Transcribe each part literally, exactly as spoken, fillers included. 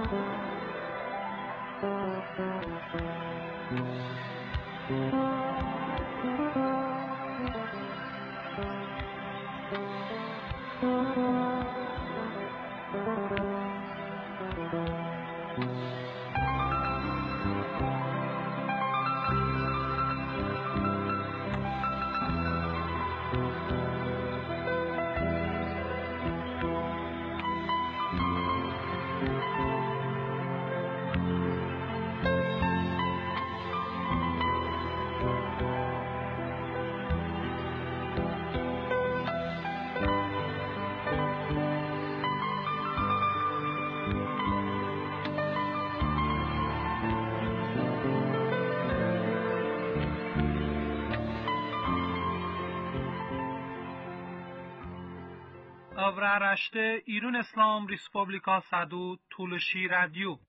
Avraraşte İrun İslam Respublika Sadu Tuluşi Radyo.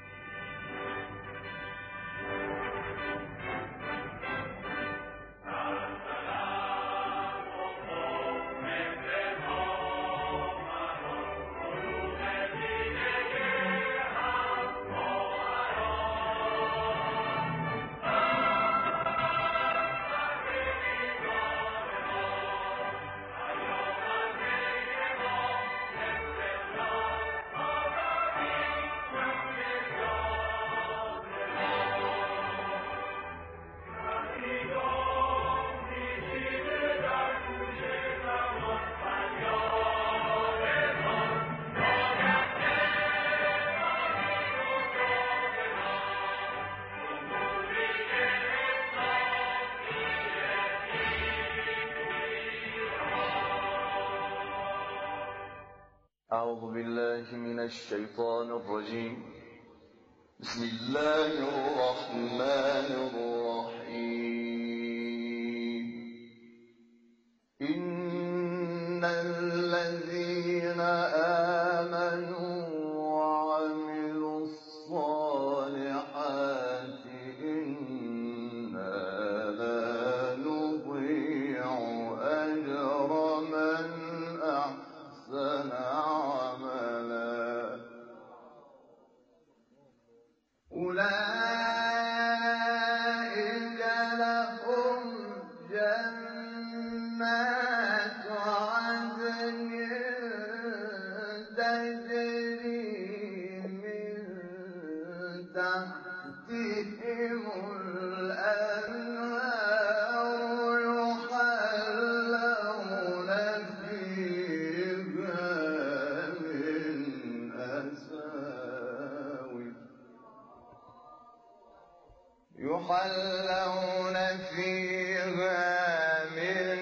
أعوذ بالله من الشيطان الرجيم. بسم الله الرحمن الرحيم. إن الذين آمنوا وعملوا الصالحات إنا لا نضيع أجر من أحسن أولئك لهم جنات عدن تجري من تحتهم الأنهار يحلون فيها من أساور يحلون فيها من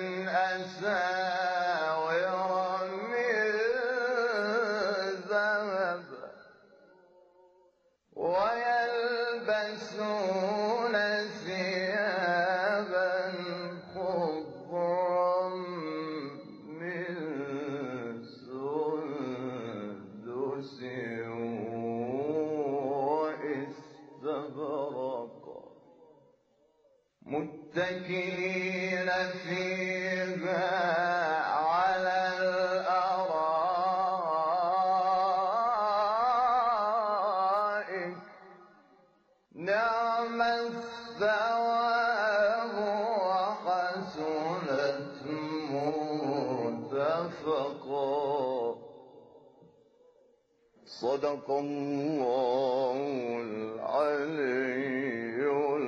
أساور من ذهب ويلبسون ثيابا خضرا من سندس واستبرق متكئين فيها على الأرائك نعم الثواب وحسنت مرتفقا. صدق الله العلي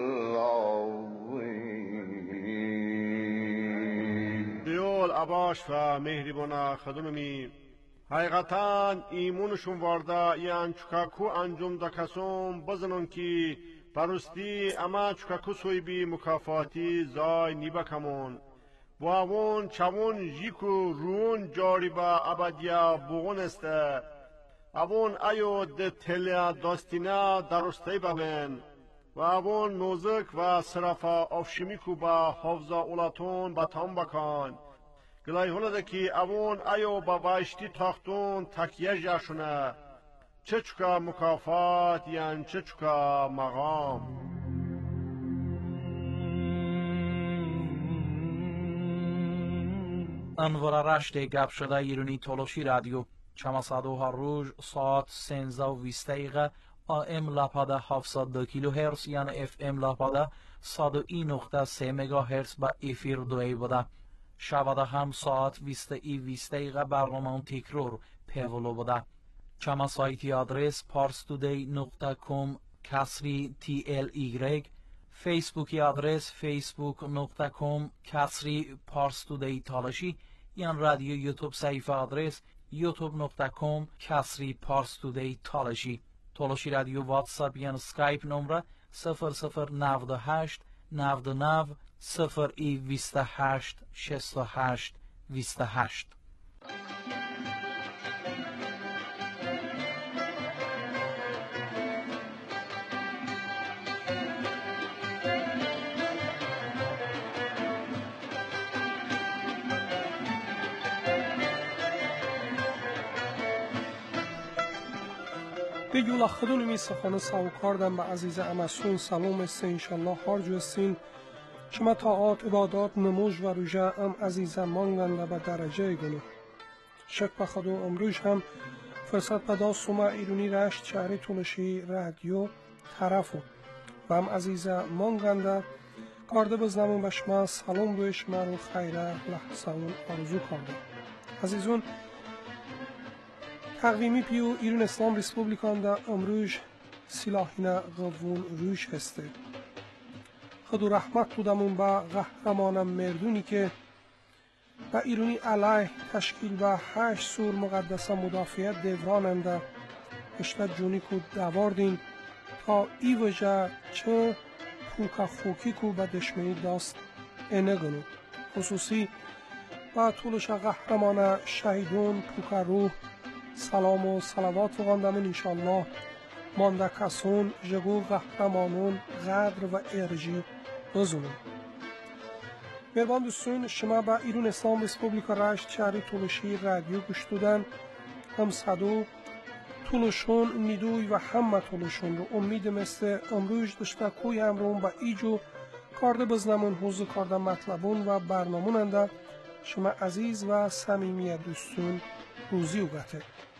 العظيم. دیول عباش و مهربانا خدممی حقیقتاً ایمونشون وارده یان چکاکو انجام دا کسون بزنون که پرستی اما چکاکو سوی بی مکافاتی زای نیبا کمون و اون چون جیکو رون جاری با ابدیا بغون استه اون ایو ده تلیا داستینا درسته ببین و اون موزک و صرفا افشمیکو با حفظا اولاتون بطان بکن گلای هلده که اون ایو با وایشتی تاختون تکیه جاشونه چه چکا مکافات یان چه چکا مقام. انوار رشت گپ شده ایرانی تولوشی رادیو چما صدو هر روز ساعت سنزده و بیست دقیقه آم لپاده هفتصد و دو کیلو هرتز یعنی اف ام لپاده صد و یک نقطه سه مگا هرتز با افیر دوی بوده. شباده هم ساعت بیست ای بیست دقیقه برنامه تکرار پیولو بوده. چما سایتی آدرس پارستودی نقطه کام کسری تی ال ایگرگ، فیسبوکی آدرس فیسبوک نقطه کام کسری پارستودی تالشی، یعنی رادیو یوتیوب صفحه آدرس یوتیوب نقطه کام کسری پارستودی تالشی. تالشی رادیو واتساپ یعنی سکایپ نمره صفر صفر نود و هشت نود و نه صفر ای بیست و هشت شصت و هشت بیست و هشت. به یولا خودون می سخانه ساوکاردم به عزیز امسون سلام است انشالله هارجو استین شما طاعات عبادات نموز و روژه ام عزیز مانگند به درجه گنو شک به خودو امروز هم فرصت پدا سوما ایرونی رشت شهری تولشی رادیو طرفو و هم عزیز مانگند کارده بزنمون به شما سلام روی شما رو خیره لحظه اون آرزو کارده عزیزون تقویمی پیو ایران اسلام ریسپوبلیکان دا امروز سلاحین قوون روش هسته خود رحمت بودمون با قهرمانم مردونی که با ایرانی علیه تشکیل و هشت سور مقدسه مدافعیت دوراننده اشتد جونی که دواردین تا ای وجه چه پوکا خوکی که به دشمنی داست اینه گنو خصوصی با طولش قهرمان شهیدون پوکا روح سلام و صلوات وقاندمون انشالله مانده کسون جگو قهرمانون قدر و ارجی بزنون مهربان دوستون شما با ایران اسلام ریسپوبلیکا رشت شهری تولشی رادیو گوش دادن هم صدو تولشون نیدوی و همه تولشون رو امید مثل امروز داشته کوی همرون با ایجو کارده بزنمون حوض کارده مطلبون و برناموننده شما عزیز و صمیمی دوستون روزی و گته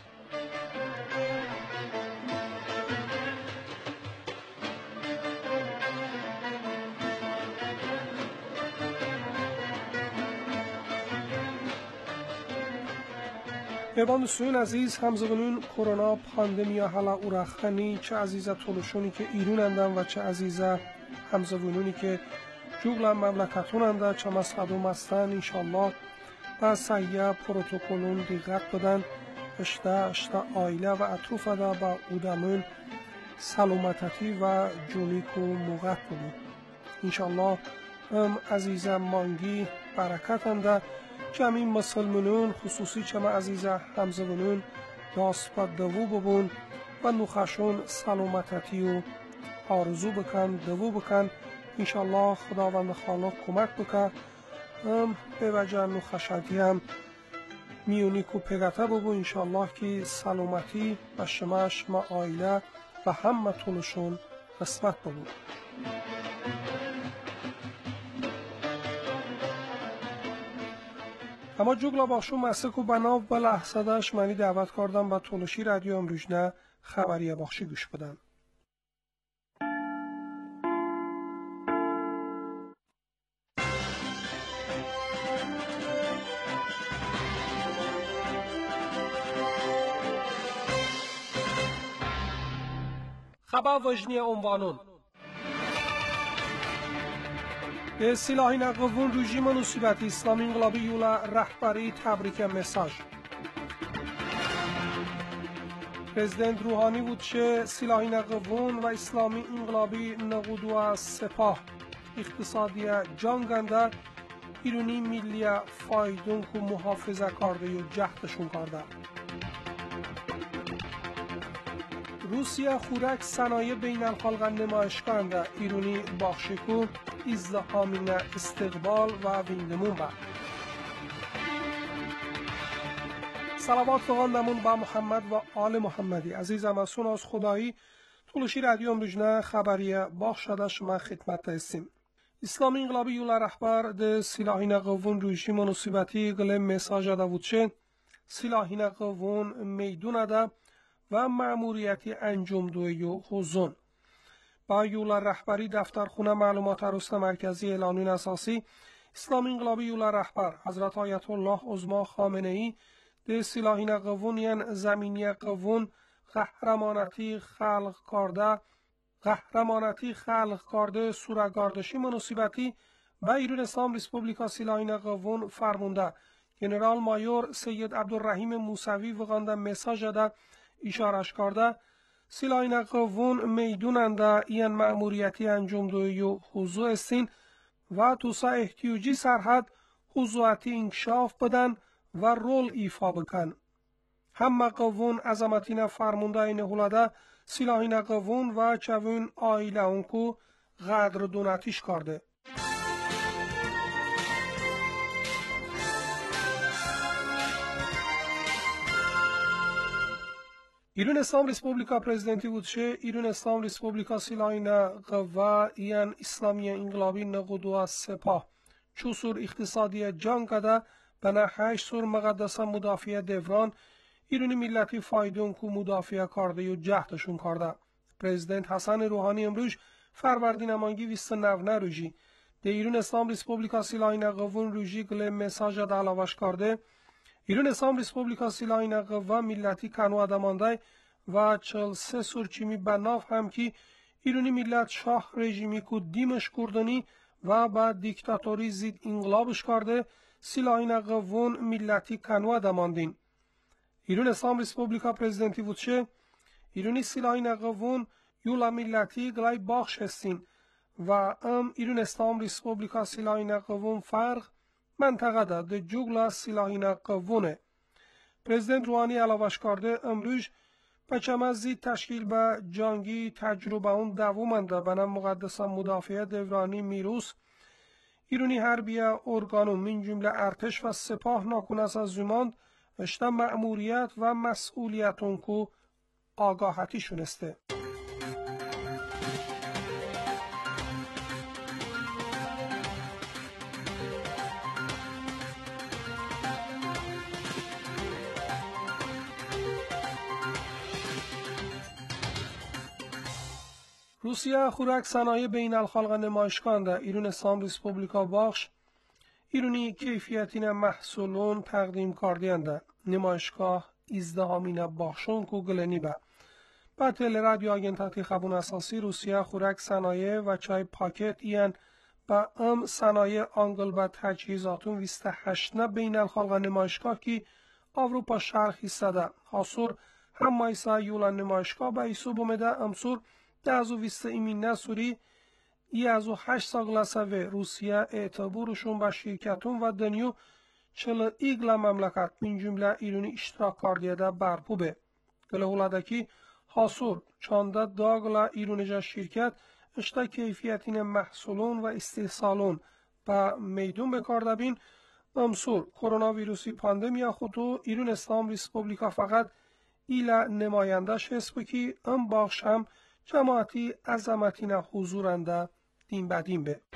مهربان دوستان عزیز همزبانون کرونا پاندمیا حالا اورخنی چه عزیزا تولشونی که ایران اندن و چه عزیزا همزبانونی که جوگل مملکتون اندن چه مصدوم هستن انشالله و سعیه پروتوکولون دقت بدن اشته اشته آیله و اطروف ده با اودمون سلامتی و جونیک و موقت بودن انشالله هم عزیزا مانگی برکت انده جمعی مسلمانون خصوصی چما عزیزه همزبانون داست با دوو ببون و نوخشون سلامتی و آرزو بکن دوو بکن انشالله خداوند خالق کمک بکن هم به وجه نوخشتی هم میونیک و پگته ببو انشالله که سلامتی و شما شما آیله و همه طولشون قسمت ببو اما جوگلا باشو مسک و بناو با لحظه داشت منی دعوت کردم با تولشی رادیو امروزنه خبریه بخشی گوش بدن خبر وجنی عنوانون به سلاحین قوون رژیم نصیبت اسلامی انقلابی یولا رهبری تبریک مساج پرزیدنت روحانی بود چه سلاحین قوون و اسلامی انقلابی نقود و سپاه اقتصادی جانگنده ایرانی ملی فایدون که محافظه کرده و جهدشون کرده روسیه خورک صنایع بین الخلق نمایش کننده ایرانی باخشکو ازدهامین استقبال و ویندمون با صلوات فقاندمون با محمد و آل محمدی عزیزم از سون از خدایی تولشی رادیو امروزنه خبریه باخشده شما خدمت هستیم اسلامی انقلابی یولا رهبر ده سلاحین قوون رژیم نصیبتی گله مساج ده بود چه سلاحین قوون میدون ده و مأموریتی انجام دوی و حوزون. با یولا رهبری دفترخونه معلومات رست مرکزی اعلانین اساسی اسلام انقلابی یولا رهبر حضرت آیت الله عظما خامنه ای ده سلاحین قوون ین زمینی قوون قهرمانتی خلق کرده قهرمانتی خلق کرده سورگاردشی مناسبتی به ایران اسلام ریسپوبلیکا سلاحین قوون فرمونده گنرال مایور سید عبدالرحیم موسوی وقانده مساج ده اشارش کرده سلاحین قوون میدوننده این مأموریتی انجام دوی و حضوع استین و توسا احتیاجی سرحد حضوعتی انکشاف بدن و رول ایفا بکن. همه قوون عظمتین فرمونده این هولاده سلاحین قوون و چوین آیله اونکو قدر دونتیش کرده. ایران اسلام ریسپوبلیکا پرزیدنتی بودشه ایران اسلام ریسپوبلیکا سلاحین قوه این اسلامی انقلابی نقودو سپاه چوسور اقتصادی جان کده بنا هشت سور مقدسه مدافع دوران ایرانی ملتی فایدون کو مدافع کرده و جهدشون کرده. پرزیدنت حسن روحانی امروز فروردین امانگی بیست و نه روزی ده ایران اسلام ریسپوبلیکا سلاحین قوون روزی گله مساج ده علاوش کرده ایران اسلام ریسپوبلیکا سلاحین قوه ملتی کنو ادمانده و چل سه سورچیمی بناف هم که ایرانی ملت شاه رژیمی کو دیمش کردنی و با دیکتاتوری زید انقلابش کرده سلاحین قوون ملتی کنو ادماندین. ایران اسلام ریسپوبلیکا پرزیدنتی بودشه ایرانی سلاحین قوون یولا ملتی گلای باخش هستین و ام ایران اسلام ریسپوبلیکا سلاحین قوون فرق منطقه ده ده جوگلا سلاحین قوونه. پرزیدنت روحانی علاوش کرده امروز بچمزی تشکیل به جانگی تجربه اون دوومنده بنا مقدسه مدافع دورانی میروس ایرانی حربیه ارگانو من جمله ارتش و سپاه ناکنس از زماند اشتا مأموریت و مسئولیتون کو آگاهتی شونسته. روسیه خورک صنایع بین الخلق نمایشگاه ده ایران اسلام ریسپوبلیکا باخش ایرانی کیفیتین محصولون تقدیم کردینده نمایشگاه ازدهامین باخشون کو گلنی به با تل رادیو آگنتاتی خبون اساسی روسیه خورک صنایع و چای پاکت این با ام صنایع آنگل به تجهیزاتون ویست هشت نه بین الخلق نمایشگاه که اروپا شرق ایستاده حاصور هم مایسا یولان نمایشگاه به ایسو بومده امسور ده از او ویست ایمین نسوری ای از او هشت ساگلسه و روسیه اعتبارشون به شرکتون و دنیو چل ایگل مملکت من جمله ایرانی اشتراک کردیده برپو به گله هولادکی حاصور چانده داگلا ایرونیجا شرکت اشتا کیفیتین محصولون و استحصالون به میدون بکارده بین امسور کرونا ویروسی پاندمیا خودو ایران اسلام ریسپوبلیکا فقط ایلا نمایندش هست بکی ام باخش هم جماعتی عظمتین حضورنده دین بدین به.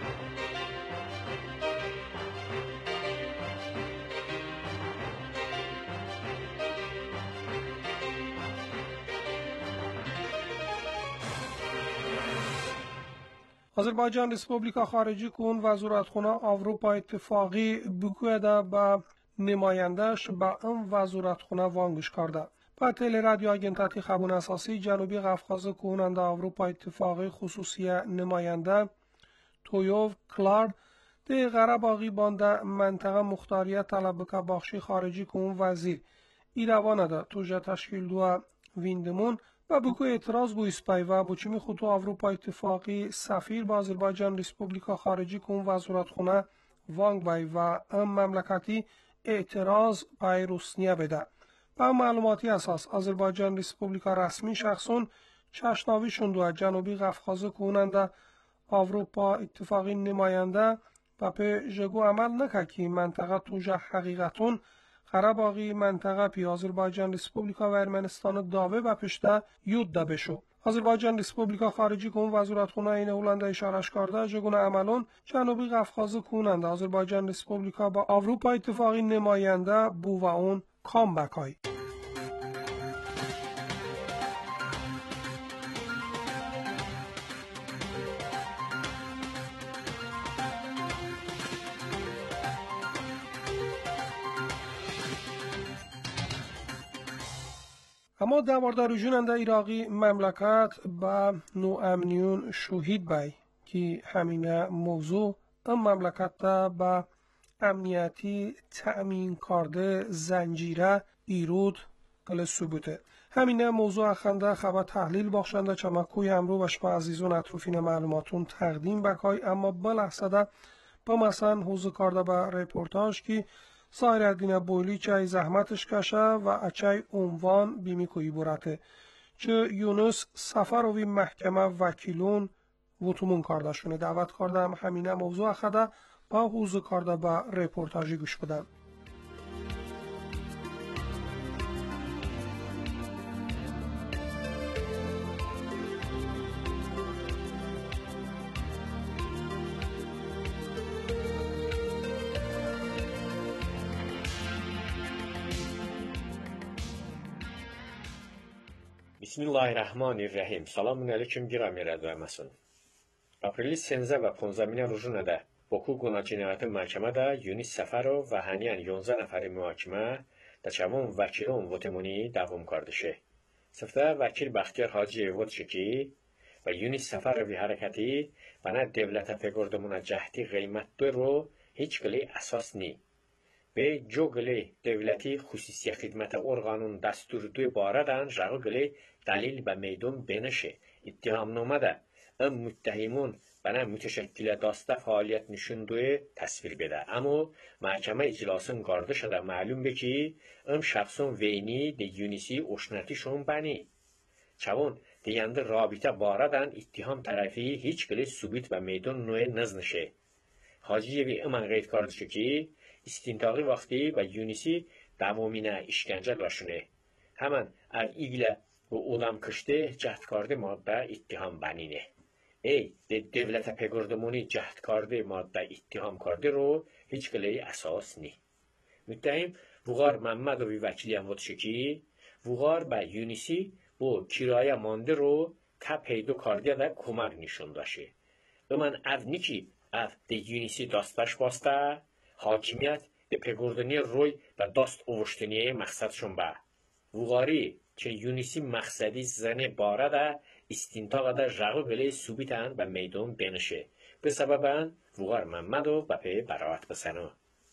آذربایجان ریسپوبلیکا خارجی کن وزارتخانه اروپا اتفاقی بکویده به نمایندش به ام وزارتخانه وانگوش کرده. با تل رادیو آگنتاتی خبون اساسی جنوبی قفقاز کننده اروپا اتفاقی خصوصی نماینده تویوف کلارد ده غرباقی بانده منطقه مختاریت طلب که باخشی خارجی کن وزیر ایروانه ده توجه تشکیل دو ویندمون و بکو اعتراض بو اسپای و بچمی خودو اروپا اتفاقی سفیر با آذربایجان ریسپوبلیکا خارجی کن وزارتخانه وانگ بای و ام مملکتی اعتراض بای روسیه بده. با معلوماتی اساس آذربایجان ریسپوبلیکا رسمی شخصون چشناوی شندو جنوبی قفقاز کننده اروپا اتفاقی نماینده و په جگو عمل نکه که منطقه توجه حقیقتون قره‌باغی منطقه پی آذربایجان ریسپوبلیکا و ارمنستان داوه و پشته یود ده بشو. آذربایجان ریسپوبلیکا خارجی کن وزارتخانه این هولنده اشارش کرده جگون عملون جنوبی قفقاز کننده آذربایجان ریسپوبلیکا با اروپا اتفاقی نماینده بو و اون کام بکای. اما در مورد رجوعند عراقی مملکت با نو امنیون شهید بای که همین موضوع ام مملکت با امنیتی تأمین کرده زنجیره ایرود کل ثبوته. همین موضوع اخنده خبر تحلیل بخشنده چمکوی امرو و شما عزیزون اطروفین معلوماتون تقدیم بکای اما بلحظه با مثلا حوض کرده با رپورتاج که سایر الدین بولی چای زحمتش کشه و اچای عنوان بیمی کوی براته چه یونس سفروی محکمه وکیلون وطمون کردشونه دعوت کردم همینه موضوع خدا با حوض کرده با رپورتاجی گوش بدم. Bismillahirrahmanirrahim. Salamün aleyküm girami rədvəməsin. Apreli سیزده و پانزده روزونه ده بکو گناه جنایت محکمه ده یونس سفرو و هنیان یونزده نفر محاکمه ده چوان وکیلون وطمونی دوام کردشه. سفته وکیل بختیار حاجی وطشکی و یونس سفر وی حرکتی و نه devlete پگردمونه جهتی قیمت دو رو هیچ گلی اساس نی. به جو گلی devleti خصوصی خدمت ارگانون دستور دوی باردن جاگو گلی دلیل به میدون بنشه. اتهامنامه ده ام متهمون بنا müteşekkile dasta faaliyet nişunduğu tasvir bede. Ama mahkeme iclasın kardeşe de malum be ki ım şahsın veyni de yunisi oşnatişon bani. Çavun deyende rabite baradan ittiham tarafi hiç gili subit ve meydun noe nıznışı. Hacıye bir ıman qeyd kardeşi ki istintağı vakti ve yunisi davamine işkence laşını. Hemen er igle bu odam kıştı cehtkardı madde ittiham banine. ای ده دولت پگردمونی جهد کرده ماده اتهام کرده رو هیچ گلی اساس نی. متهم وغار محمد و وکیلی هم وطشکی وغار به یونسی بو کرایه مانده رو که پیدا کرده ده کمک نشون داشه. اما اف نیکی اف ده یونسی داستش باسته حاکمیت ده پگردنی روی و داست اوشتنیه مقصدشون به. وغاری که یونسی مقصدی زنه باره ده istintaq da jağı belə subitan və meydun benişi. Bu səbəbən Vüqar Məmmədov və pey bəraət bəsənə.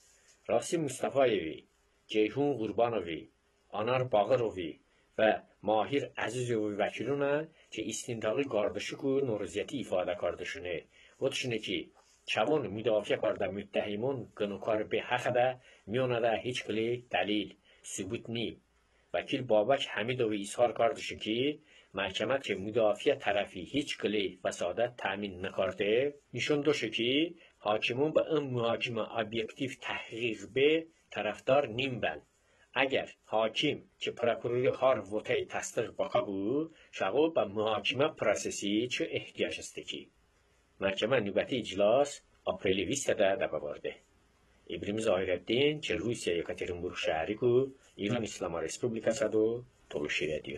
Rasim Mustafayevi, Ceyhun Qurbanovi, Anar Bağırovi və Mahir Əzizovi vəkiluna ki istintağı qardaşı ku noruziyeti ifadə qardaşını. O düşünə ki, çavun müdafiə qarda müttəhimun qınukar be haqqada miyonada heç qili dəlil, sübut ni. Vəkil Babak Hamidovi izhar qardaşı ki, محکمه که مدافع طرفی هیچ گلی فسادت تأمین نکرده نشون داشه که حاکمون به این محاکمه ابیکتیو تحقیق به طرفدار نیم بن. اگر حاکم که پروکوروری هار وطای تصدیق باقا بود شاگو به محاکمه پروسسی چه احتیاج است که محکمه نوبتی اجلاس آپریل بیست ده ده ببارده. ابراهیم ظاهرالدین چه روسیه یکاترینبورگ شهری کو ایران اسلامی ریسپوبلیکا و تولوشی رادیو.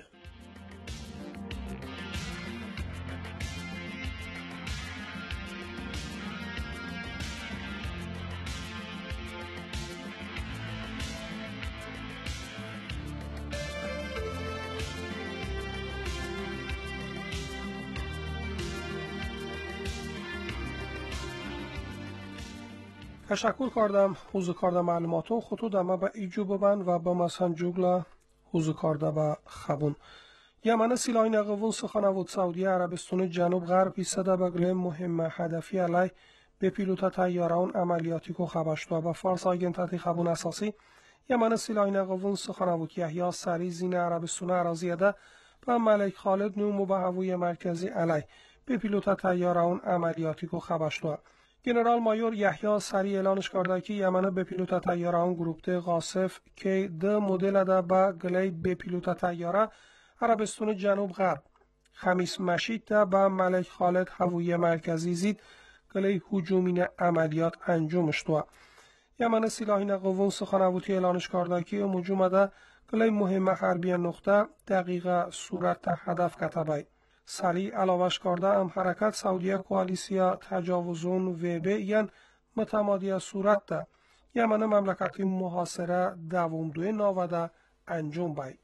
تشکر کردم حوض کرده معلوماتون خطود اما به ایجو ببن و به مثلا جوگلا حوض کرده به خبون یمن سلاحی نقوون سخنوود سعودی عربستان جنوب غرب ایستاده به گله مهم هدفی علی به پیلوت تیاران عملیاتی کو خبشتوا به فارس آگنتاتی خبون اساسی یمن سلاحی نقوون سخنوود یحیی سری زین عربستان اراضیده به ملک خالد نومو به هوای مرکزی علی به پیلوت تیاران عملیاتی کو خبشتوا گنرال مایور یحیی سری اعلانش کرده که یمن به پیلوت تیاران گروپ ده قاصف که ده مدل ده با گلی به پیلوت تیاره عربستان جنوب غرب خمیس مشید ده با ملک خالد هوایی مرکزی زید گلی هجومین عملیات انجام شد. یمن سلاحین قوون سخناوتی اعلانش کرده که مجومده گلی مهم حربی نقطه دقیقه صورت هدف کتبه. سریع علاوش کرده ام حرکت سعودیه کوالیسیا تجاوزون و به این متمادی صورت ده یمن مملکتی محاصره دوم دوی ناوده انجام بای.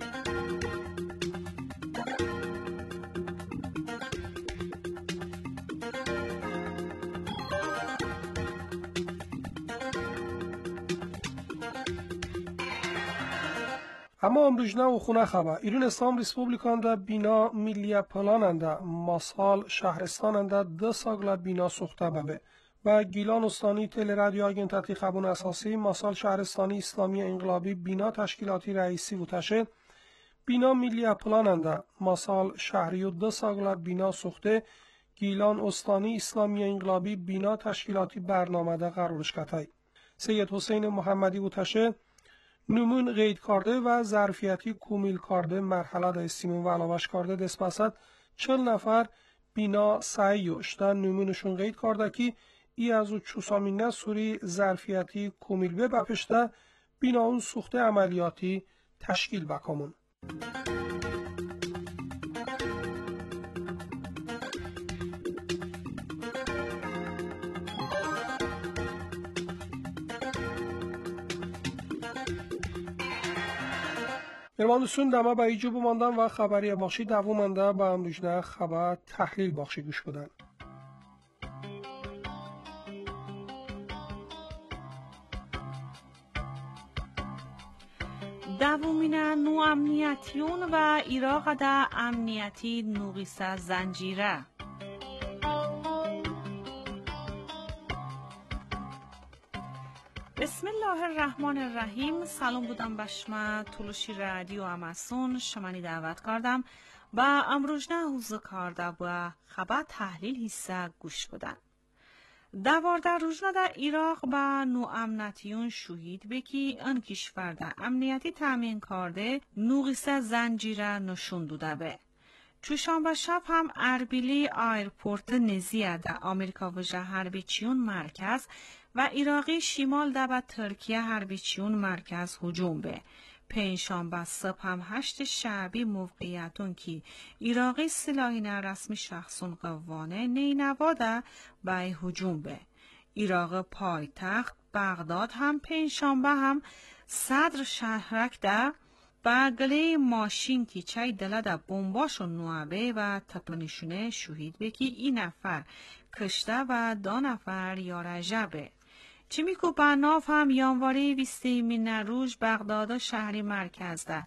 اما امروز نه و خونه خبر ایران اسلام ریسپوبلیکانده بینا ملی پلاننده ماسال شهرستاننده ده ساگل بینا سوخته ببه و گیلان استانی تل رادیو آگنتاتی خبون اساسی ماسال شهرستانی اسلامی انقلابی بینا تشکیلاتی رئیسی بوتشه بینا ملی پلاننده ماسال شهری و ده ساگل بینا سوخته گیلان استانی اسلامی انقلابی بینا تشکیلاتی برنامه ده قرارش کتای. سید حسین محمدی بوتشه نمون قید کرده و ظرفیتی کومیل کرده مرحله دا استیمون و علاوش کرده دست بسد چل نفر بینا سعیوش دا نمونشون قید کرده که ای از او چوسامینه سوری ظرفیتی کومیل به بپشته بینا اون سوخته عملیاتی تشکیل بکامون. مهماندسون دمه به ایجو بماندن و خبری بخشی دوامنده به امروزنه خبر تحلیل بخشی گوش بدن. دوامین نو امنیتیون و ایراق دا امنیتی نوغیس زنجیره بسم الله الرحمن الرحیم. سلام بودم بشما طولشی رادیو اماسون شمانی دعوت کردم و امروزنه حوزه کرده و خبر تحلیل حصه گوش بدن. دوارده روزنه در ایراق با نو امنیتیون شهید بکی ان کشور در امنیتی تامین کرده نوغیس زنجیره نشون داده به. چوشانبه شب هم اربیلی ایرپورت نزیه در آمریکا و هربیچیون مرکز و ایراقی شمال ده به ترکیه هربیچیون مرکز هجوم به. پنجشنبه صبح هم هشت شعبی موقعیتون که ایراقی سلاحین رسمی شخصون قوانه نینواده به هجوم به. ایراق پایتخت بغداد هم پنجشنبه هم صدر شهرک ده بگلی ماشین که چای دله ده بمباش و نوعبه و تپنشونه شهید بکی این نفر کشته و دو نفر یارجبه. چیمیکو بناف هم یانواری بیستیمین روز بغداد شهری مرکز ده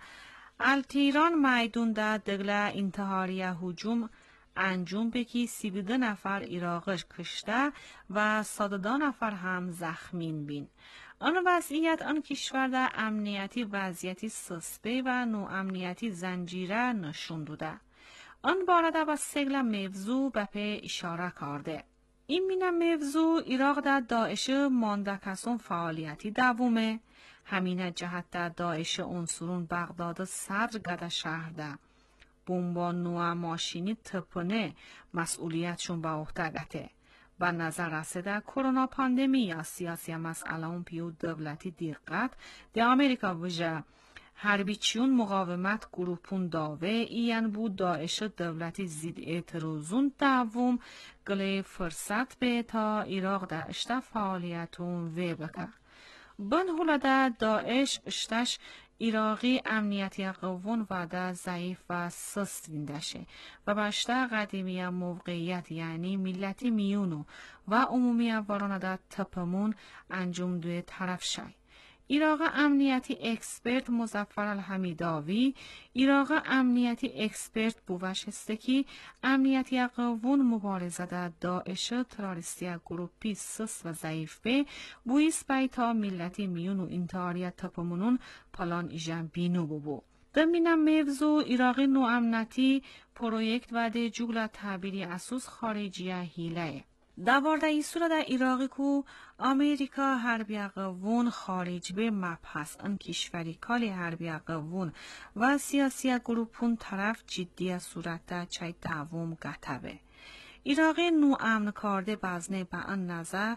التیران میدون ده دگله انتحاریه هجوم انجام بکی سی و دو نفر ایراقش کشته و صد و دو نفر هم زخمین بین. آن وضعیت آن کشور در امنیتی وضعیتی سسپه و نو امنیتی زنجیره نشون داده. آن بارده و سگل موضوع به پی اشاره کرده. این مینه موضوع ایراق در داعش مانده کسون فعالیتی دومه. همینه جهت در داعش انصرون بغداد صدر گده شهر ده. بمبا نوع ماشینی تپنه مسئولیتشون به عهده گته. به نظر رسیده کرونا پاندمی یا سیاسی مسئله اون پیو دولتی دقت ده امریکا وجه هربیچیون مقاومت گروپون داوه این بود داعش دولتی زید اعتراضون دوم گلی فرصت به تا ایراق در اشته فعالیتون و بکر. بن هلده داعش اشتش ایراقی امنیتی قوون و ده ضعیف و سست ویندشه و بشته قدیمی موقعیت یعنی ملتی میونو و عمومی وارانه ده تپمون انجام دوی طرف شای. ایراق امنیتی اکسپرت مظفر الحمیداوی ایراق امنیتی اکسپرت بوش هستکی امنیتی قوون مبارزه در داعش تروریستی گروپی سس و ضعیف به بویس بیتا ملتی میون و انتحاریت تپمونون پلان ایجان بینو ببو. دمینم موضوع ایراقی نو امنیتی پرویکت و ده جوگل تعبیری اسوس خارجی هیله. دوارده ایسورا در ایراقی کو امریکا حربی قوون خارج به مبحث ان کشوری کالی حربی قوون و سیاسی گروپون طرف جدی صورت چای دوم گتبه. ایراقی نو امن کرده بزنه به ان نظر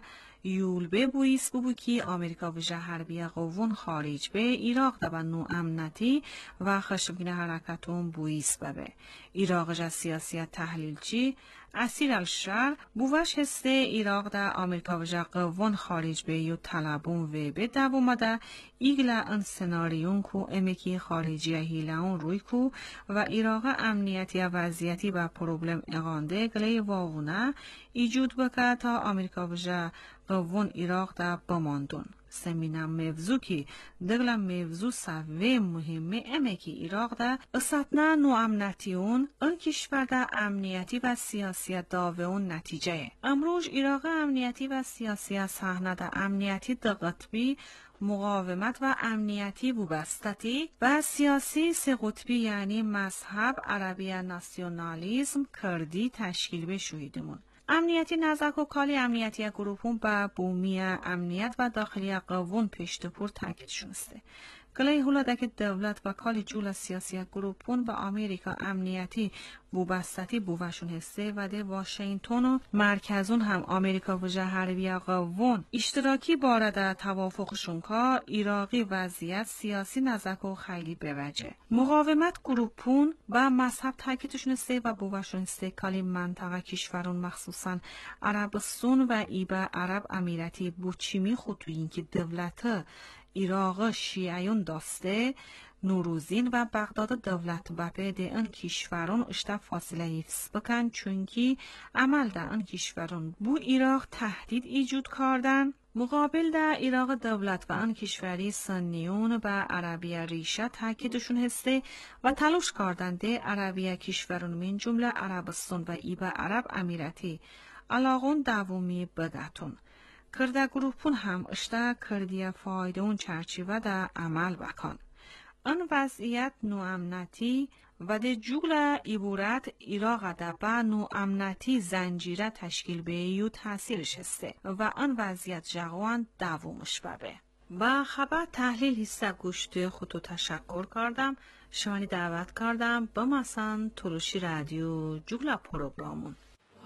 یولبه بویس بوبو کی آمریکا و جهربیه قوون خارج به ایراق دبن نو امنتی و خشمگین حرکتون بویس ببه. ایراق جا سیاسیت تحلیلچی اسیر الشر بووش هسته ایراق دا آمریکا و جا قوون خارج به یو طلبون و به دوامده ایگلا ان سناریون کو امکی خارجی هیلون روی کو و ایراق امنیتی وضعیتی و پروبلم اقانده گلی واوونه ایجود بکه تا آمریکا و جا قوون ایراق دا بماندون. سمینم موضوع کی دگلم موضوع سوی مهمه امه کی ایراق دا اساتنا نو امنتیون ان کشور دا امنیتی و سیاسیت داوون نتیجه. امروز ایراق امنیتی و سیاسی صحنه دا امنیتی دا قطبی مقاومت و امنیتی بوبستتی و سیاسی سه قطبی یعنی مذهب عربی ناسیونالیسم کردی تشکیل بشویدمون. امنیتی نزاک و کالی امنیتی گروپون با بومی امنیت و داخلی قوون پشت پور تاکید شونسته. کلی هولا دک دولت و کالی جول سیاسی گروپون با آمریکا امنیتی بوبستتی بووشون هسته و ده واشنگتن و مرکزون هم آمریکا و جهربیه قوون اشتراکی بارده توافقشون که ایراقی وضعیت سیاسی نزاک و خیلی بوجه. مقاومت گروپون با مذهب تاکیدشون هسته و بووشون هسته کالی منطقه کشورون مخصوصا عربستان و ایبا عرب امیراتی بوچیمی خود توی اینکه دولت ایراق شیعیون داسته نوروزین و بغداد دولت بپه ده ان کشورون اشتا فاصله حفظ بکن چونکی عمل ده ان کشورون بو ایراق تهدید ایجود کردن. مقابل ده ایراق دولت و ان کشوری سنیون و عربیه ریشه تاکیدشون هسته و تلاش کردن ده عربیه کشورون من جمله عربستان و ایبا عرب امیراتی علاقون دومی بگتون. کرده گروپون هم اشتا کردیه فایده اون چرچیوه دا عمل بکن. ان وضعیت نو امنتی و ده جول ایبورت ایراق دا با نو امنتی زنجیره تشکیل به یو تاثیرش هسته و ان وضعیت جغوان دوامش ببه. با خبر تحلیل حصه گوشت خودو تشکر کردم. شمانی دعوت کردم با مثلا تلوشی رادیو جول پروگرامون.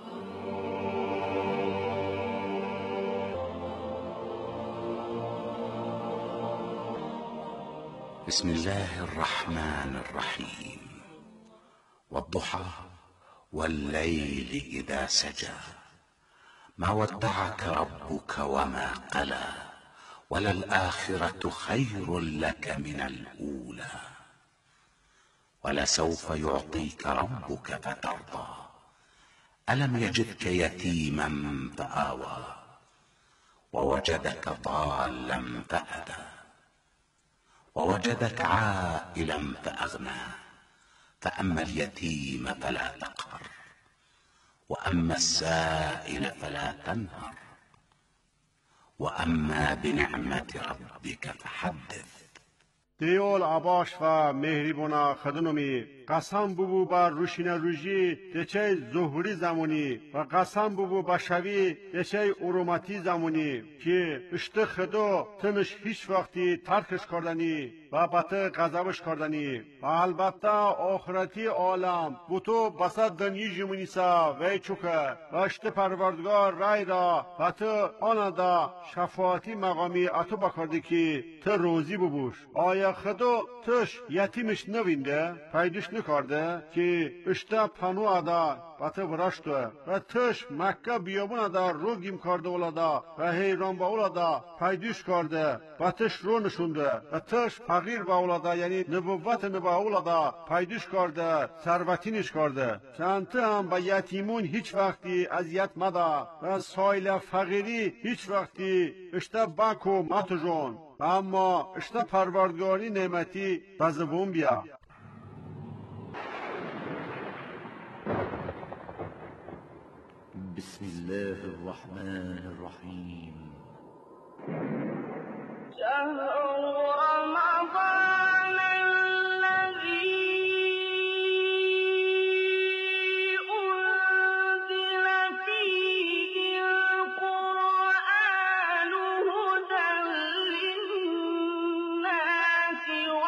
بسم الله الرحمن الرحيم والضحى والليل إذا سجى ما ودعك ربك وما قلى وللآخرة خير لك من الأولى ولسوف يعطيك ربك فترضى ألم يجدك يتيما فآوى ووجدك ضالا فهدى ووجدك عائلا فأغنى فأما اليتيم فلا تقهر وأما السائل فلا تنهر وأما بنعمة ربك فحدث. دیول عباش و مهریبونا خدنومی قسم ببو بر روشین روژی دچه ظهری زمانی و قسم ببو بشوی دچه اروماتی زمانی که اشت خدا تنش هیچ وقتی ترکش کردنی و بطه غضبش کردنی و البته آخرتی عالم بوتو بسد دنیی جمونیسا وی چوکه و اشت پروردگار رای را بطه آنه دا شفاعتی مقامی اتو بکرده که ته روزی ببوش. آیا خدا تش یتیمش نوینده پیدش نکرده که اشته پنو ادا بطه برشته و تش مکه بیابون ادا رو گیم کرده اولادا و حیران با اولادا پیدش کرده و تش رو نشونده و تش فقیر با اولادا یعنی نبوت نبا اولادا پیدش کرده ثروتینش کرده. چند هم با یتیمون هیچ وقتی اذیت مدا و سایل فقیری هیچ وقتی اشته باکو ماتجون و اما اشته پروردگاری نعمتی بزبون بیا. بسم الله الرحمن الرحيم شهر رمضان الذي أنزل فيه القرآن هدى للناس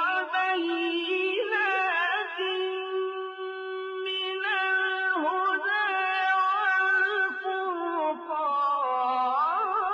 وبينات من الهدى والفرقان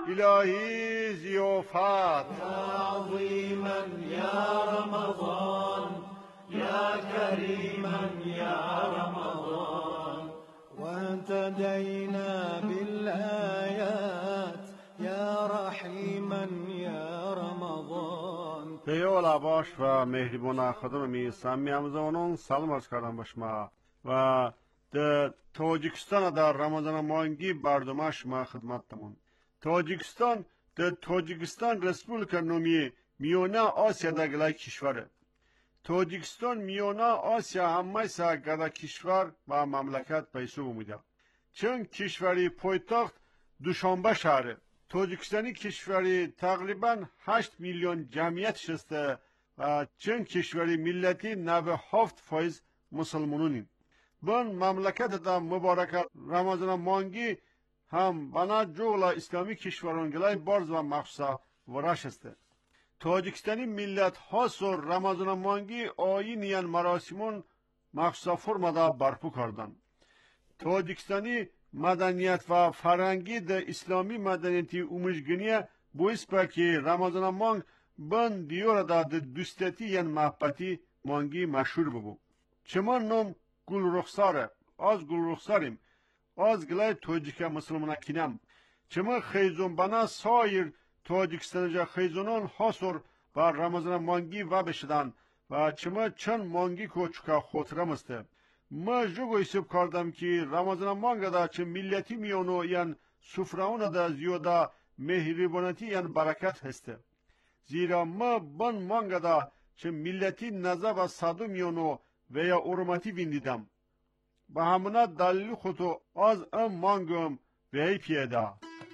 الهی زیافت عظيما يا رمضان يا كريما يا رمضان واهتدينا بالآيات يا رحيما يا رمضان. پیولا باش و مهربان خودم می سمی همزمانان سلام عرض کردم به شما و در تاجیکستان در رمضان مانگی برنامه شما خدمتتون. تاجیکستان در تاجیکستان رسپولیکا نومی میانه آسیا در گلای کشوره. تاجیکستان میانه آسیا همه سا گدا کشور و مملکت پیسو میده. چون کشوری پایتخت دوشنبه شهره. تاجیکستانی کشوری تقریبا هشت میلیون جمعیتش است و چون کشوری ملتی نود هفت فایز مسلمانونیم. بن مملکت دا مبارک رمضان مانگی هم بنا جوغلا اسلامی کشوران گلای بارز و مخصوصا ورش است. تاجیکستانی ملت ها سر رمضان مانگی آیین یان مراسمون مخصوصا فرمادا برپو کردن. تاجیکستانی مدنیت و فرهنگی د اسلامی مدنیتی اومشگنیه بویس با که رمضان مانگ بن دیور دا د دوستتی یان محبتی مانگی مشهور ببو. چمان نام گل رخساره، از گل رخساریم، از گلای تاجیکه مسلمان کینم. چما خیزون بنا سایر تاجیکستان جا خیزونان حاصر و رمضان مانگی و بشدن و چما چند مانگی کوچکا خطرم استه. ما جوگو حساب کردم که رمضان مانگ دا چه ملیتی میانو یان سفرهون دا زیاده مهربانتی یان برکت هسته. زیرا ما بن مانگ دا چه ملیتی نزا و صدو میانو و یا ارمتی ویندیدم. به همونا دلیل خودو از ام مانگم و ای پیدا.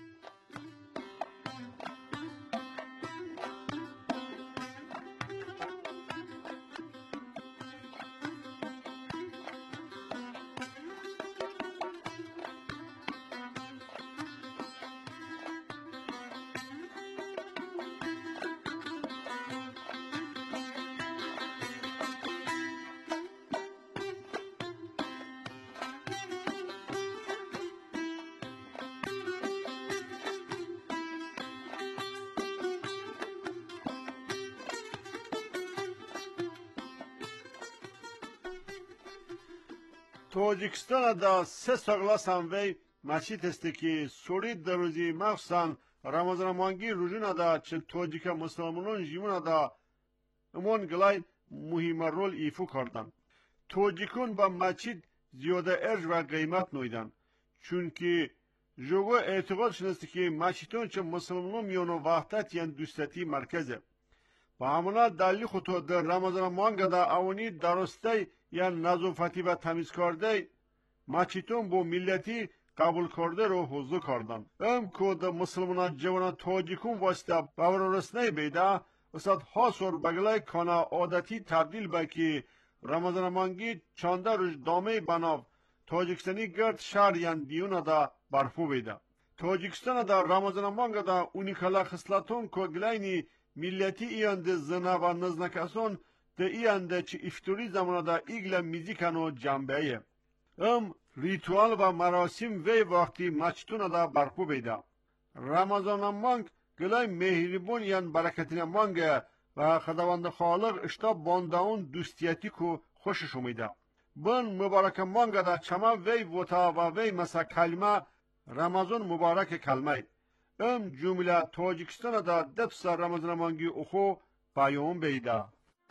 تاجیکستان دا سه ساغلاس هم وی مسجد است که سوری در روزی مخصوصا رمضان مانگی روزونه دا چه تاجیک مسلمانان جیمون دا امون گلای مهم رول ایفو کردن. تاجیکون با مسجد زیاده ارج و قیمت نویدن چون که جوگو اعتقاد شنسته که مسجدون چه مسلمانان میانو وحدت یان دوستتی مرکزه. با همونا دلیل خودو در رمضان مانگ دا اونی درسته یا نظافتی و تمیز کرده مسجدون با ملتی قبول کرده رو حضور کردن. ام که در مسلمان جوان تاجیکون واسطه باور رسنه بیده استاد حاصر بگلای کانا عادتی تبدیل به که رمضان مانگی چانده روش دامه بناو تاجیکستانی گرد شهر یا دیون دا برفو بیده. تاجیکستان دا رمضان مانگ دا اونیکالا خسلتون که گلینی ملتی ایان ده زنا و نزنکسون ده ایان ده چه افتوری زمان ده ایگل میزیکن و جنبه ایه. ام ریتوال و مراسم وی وقتی مچتون ده برپو بیده. رمضان مانگ گلای مهربون یان برکتین مانگ و خداوند خالق اشتا باندهون دوستیتی که خوشش اومیده. بن مبارک مانگ ده چما وی وطا و وی مسا کلمه رمضان مبارک کلمه. ام جمله تاجیکستان دا دفس رمضان مانگی اخو پیام بیده.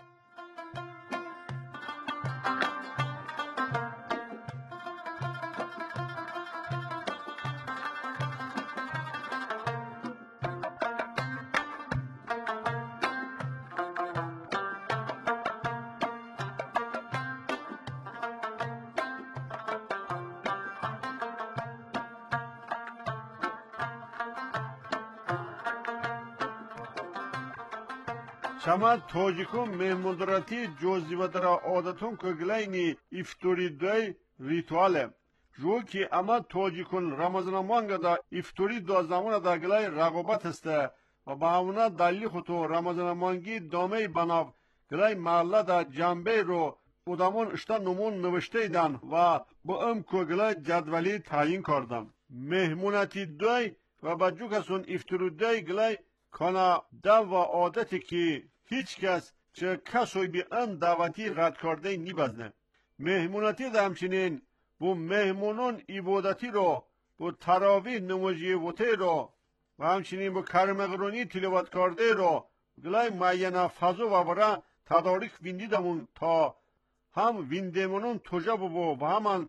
شما تاجیکون مهموندراتی جزی و در عادتون که گلینی افتوری دای ریتواله. جو که اما تاجیکون رمضان مانگ دا افتوری دو زمان دا گلای رقابت هسته و با همونا دلیل خودو رمضان مانگی دامه بناو گلای محله دا جنبه رو ادامون اشتا نمون نوشته ایدن و با ام که گلای جدولی تعیین کردن. مهمونتی دای و با جو کسون افتروده گلای کانا دو و عادتی که هیچ کس چه کسوی بی ام دعوتی رد کرده نی بزنه. مهموناتی ده همچنین بو مهمونون عبادتی رو بو تراوی نموزی وطه رو و همچنین بو کرمغرونی تلاوت کرده رو گلای معینه فضو و برا تدارک ویندیدمون تا هم ویندمونون توجه بو و همان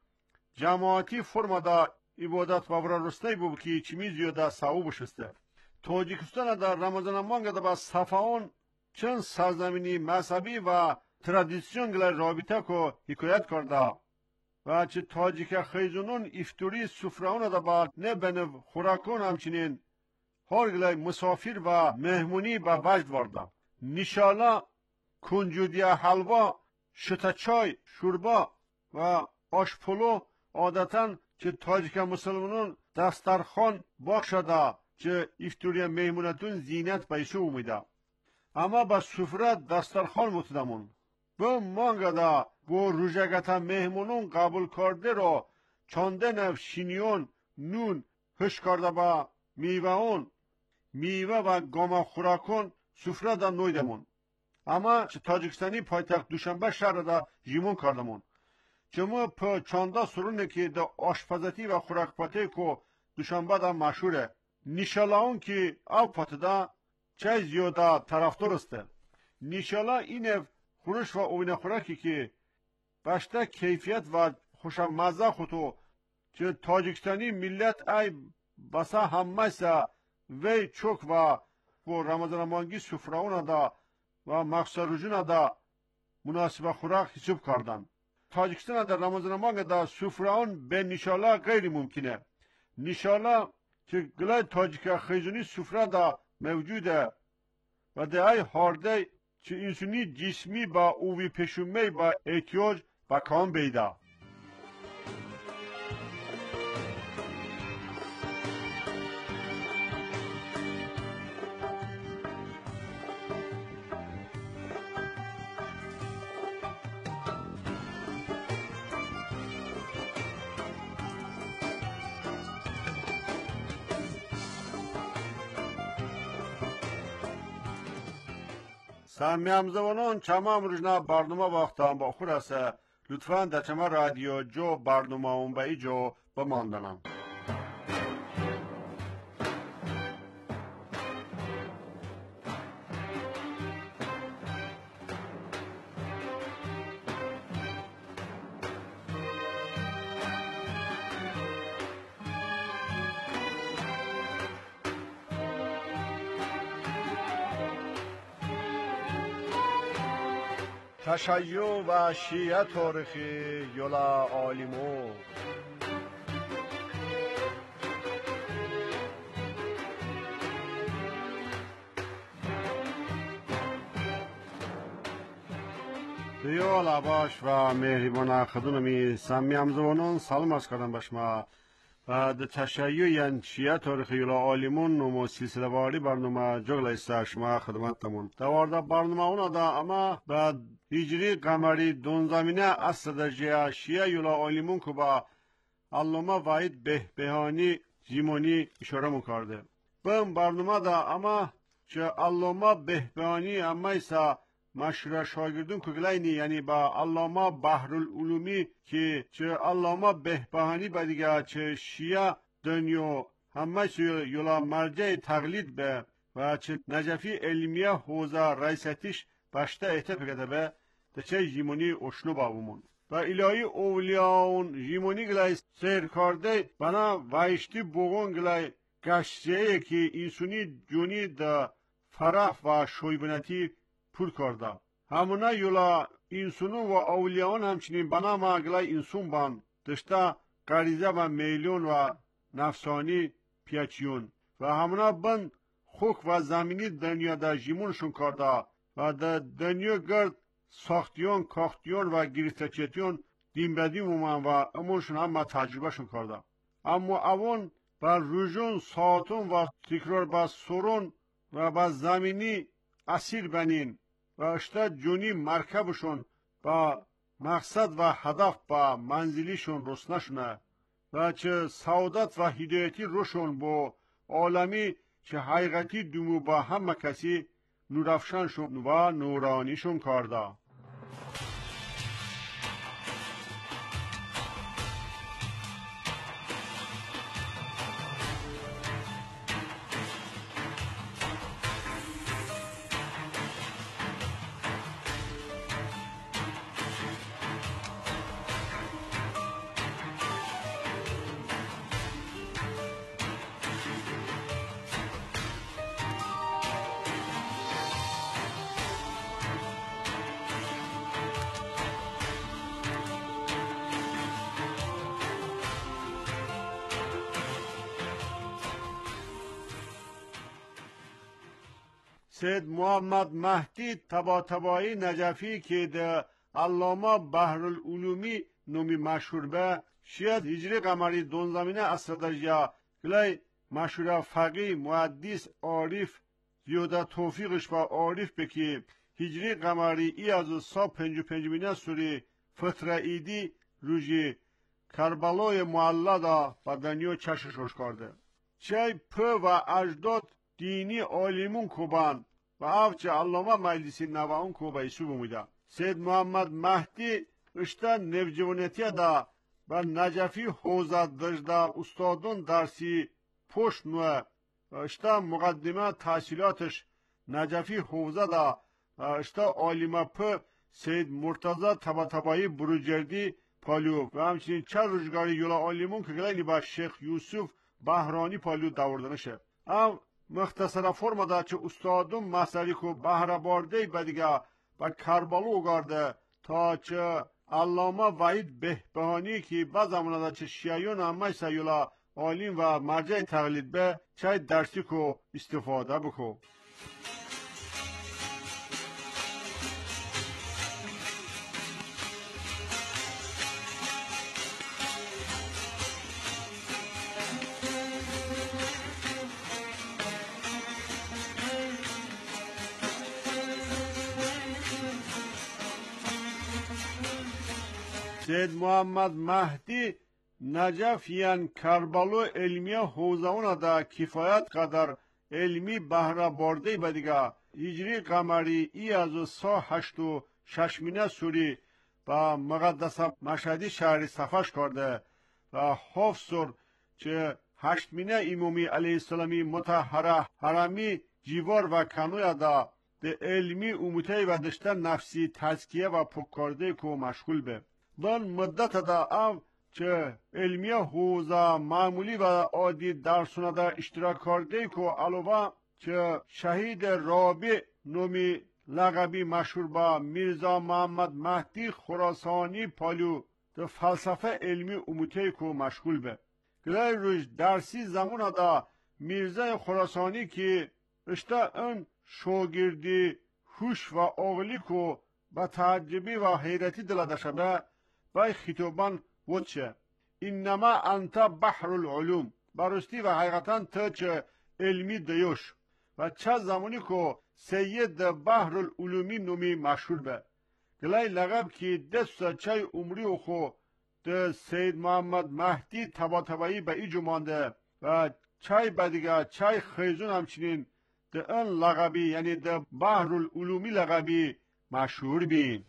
جماعتی فرما دا عبادت و برا رسته بو که چمی زیاده سعو بشسته. تاجیکستان در رمضان مانگه دا با صفاون چند سرزمینی مذهبی و ترادیسیون گلای رابطه که حکایت کرده و چه تاجیک خیزونون افتوری سفرهون دا با نه بنو خوراکون همچنین هر گلای مسافر و مهمونی با وجد ورده. نشالا کنجودی حلوا، شتا چای، شوربا و آش پلو عادتا چه تاجیک مسلمانون دسترخوان باق شده چه افتوری مهمونتون زینت بیشو اومیده. اما با سفره دسترخوان متدمون به مانگا دا گو روژگتا مهمونون قبول کرده رو چانده نف شینیون نون هش کرده با میوه اون میوه و گاما خوراکون سفره دا نویدمون. اما چه تاجیکستانی پایتخت دوشنبه شهر دا جیمون کردمون چه ما پا چانده سرونه که دا آشپزتی و خوراکپاتی که دوشنبه دا مشهوره. نیشالاون که او پاته دا چه زیاده طرفدار است. نیشالا این خورش و اوین خوراکی که بشته کیفیت و خوشمزه خودو چه تاجیکستانی ملت ای بسا همه سا وی چوک و و رمضان مانگی سفرهون دا و مقصر رجون دا مناسب خوراک حساب کردن. تاجیکستان در رمضان مانگ دا سفرهون به نیشالا غیر ممکنه. نیشالا که گلای تاجیک خیزونی سفره دا موجوده و ده ای هارده چه انسانی جسمی با اوی پشومه با احتیاج با کام بیده. سامی همزوانان چما امروزنا برنامه وقتان با خور است. لطفاً در چما رادیو جو برنامه اون به ایجو بماندنم. تشیع و شیعه تاریخی یولا عالمو دیولا باش و مهربان خدونمی سمی همزوانان سلام از کردم بشما و در تشیع یعنی شیعه تاریخی یولا عالمون نمو سلسله واری برنامه جغل ایسته شما خدمتتمون دوارده برنامه اونا دا اما بعد هجری قمری دونزمینه اصل درجه شیعه یولا عالمون که با علامه وحید بهبهانی زیمانی اشاره میکرده. بهم برنامه دا اما چه علامه بهبهانی اما ایسا مشهور شاگردون که گلینی یعنی با علامه بحرالعلومی که چه علامه بهبهانی با دیگه چه شیعه دنیا همه چه یولا مرجع تقلید به و چه نجفی علمیه حوزه رئیستیش باشته احتیاط کرده به چه جیمونی اشنو بابومون و الهی اولیاون جیمونی گلای سیر کرده بنا وایشتی بوگون گلای گشتیه که اینسونی جونی دا فرح و شویبنتی پر کرده همونه یولا اینسونو و اولیاون همچنین بنا ما گلای اینسون بان دشته غریزه و میلیون و نفسانی پیچیون و همونه بند خوک و زمینی دنیا دا جیمونشون کرده و در دنیا گرد ساختیون، کاختیون و گریفتچیتیون دیم بدیم اومن و امونشون هم تجربه شون کرده. اما اون بر روژون، ساعتون و تکرار با سرون و با زمینی اسیر بنین و اشتا جونی مرکبشون با مقصد و هدف با منزلیشون رسنشونه و چه سعادت و هدایتی روشون با عالمی چه حقیقتی دومو با همه کسی نورافشان شون و نورانیشون کرده. سید محمد مهدی طباطبایی نجفی که در علامه بحرالعلومی نومی مشهور به شاید هجری قمری دونزمینه اسردجیا کلی مشهور فقی محدث عارف زیاده توفیقش با عارف بکی هجری قمری ای از سا پنج و پنجمینه سوری فطره ایدی روژی کربلای معلا دا با دنیا چششش کرده. چای په و اجداد دینی عالمون کوبان و avcı Allama Meclisi Navaun Kubaysu bumuda. Seyyid Muhammed Mehdi işte nevcivunetiye da ve Necefi Hoza Dajda Ustadın dersi poş nue işte mukaddime tahsilatış Necefi Hoza da işte alime pı Seyyid Murtaza Tabatabayı Burucerdi Palyu ve همچنین چه روزگاری yola alimun که گلی با شیخ یوسف بهرانی پالو داوردنشه. ام مختصر فرمادا چه استادم مسئله کو بهره بارده بدیگه و کربالو گارده تا چه علامه وحید بهبهانی که با زمانه چه شیعیون همه سیولا عالم و مرجع تقلید به چه درسی کو استفاده بکو. سید محمد مهدی نجف یان کربالو علمیه حوزهونه دا کفایت قدر علمی بهره برده بدیگه هجری قمری ای از سا هشت و ششمینه سوری با مقدس مشهدی شهری صفاش کرده و حفظر چه هشتمینه ایمومی علیه السلامی متحره حرمی جیوار و کنوی دا ده علمی اموته و دشتن نفسی تزکیه و پکارده که مشغول به دان مدت دا او چه علمیه حوزه معمولی و عادی درسونه دا اشتراک کرده که علاوه چه شهید رابع نومی لقبی مشهور با میرزا محمد مهدی خراسانی پالو ده فلسفه علمی اموته که مشغول به گلای روش درسی زمان دا میرزا خراسانی که اشتا اون شاگردی هوش و عقلی که با تعجبی و حیرتی دلدشه به بای خطوبان وچه اینما انت بحر العلوم برستی و حقیقتا تا چه علمی دیوش و چه زمانی که سید بحر العلومی نومی مشهور به گلای لغب که دست چه عمری و خو ده سید محمد مهدی تبا تبایی به ایجو مانده و چه بدیگه چه خیزون همچنین ده ان لغبی یعنی ده بحر العلومی لغبی مشهور بین.